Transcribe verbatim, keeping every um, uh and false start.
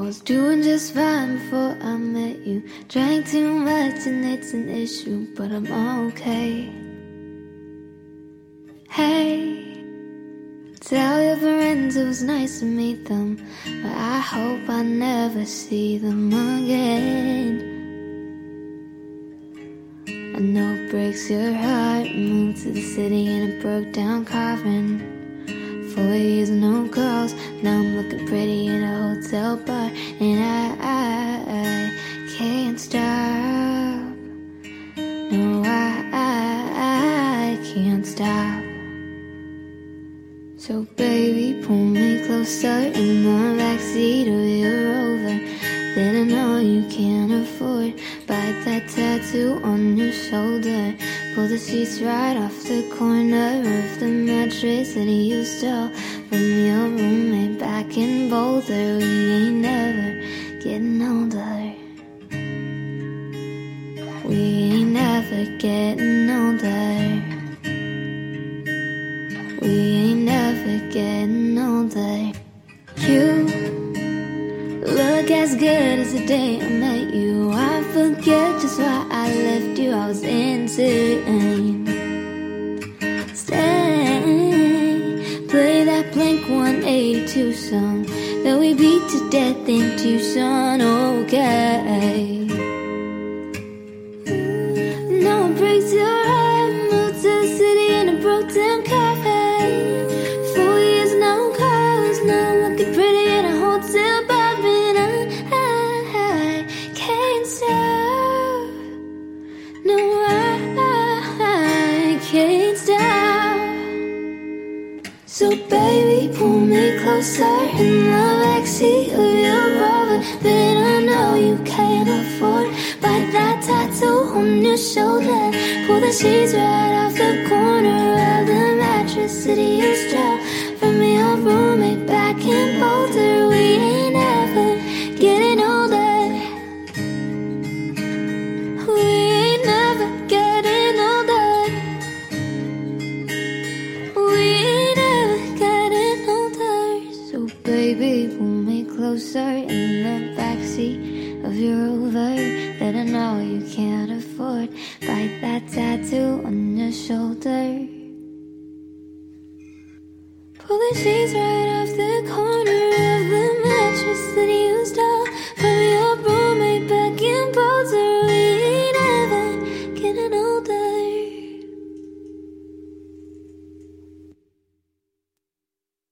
was doing just fine before I met you. Drank too much and it's an issue, but I'm okay. Hey, tell your friends it was nice to meet them, but I hope I never see them again. I know it breaks your heart. Moved to the city in a broke down coffin. Four years, no calls. Now I'm looking pretty in a hotel bar, and I, I, I can't stop. No, I, I, I can't stop. So baby, pull me closer in the backseat of your Rover that I know you can't afford. Bite that tattoo on your shoulder. Pull the sheets right off the corner of the mattress that you stole from your roommate back in Boulder. We ain't never getting older. We ain't never getting older. We ain't never getting older. You look as good as the day I met you. I forget just why I left you. I was insane. Stay, play that Blink one eighty-two song that we beat to death in Tucson. Okay. No, it breaks your heart. Moved to the city in a broke down coffin. Four years, no calls. Now I'm looking pretty in a hotel bar. So baby, pull me closer in the backseat of your Rover that I know you can't afford. Bite that tattoo on your shoulder. Pull the sheets right off the corner of the mattress that you stole from your roommate back in Boulder. We ain't ever getting older. We ain't never getting older. We ain't baby, pull me closer in the backseat of your Rover that I know you can't afford. Bite that tattoo on your shoulder. Pull the sheets right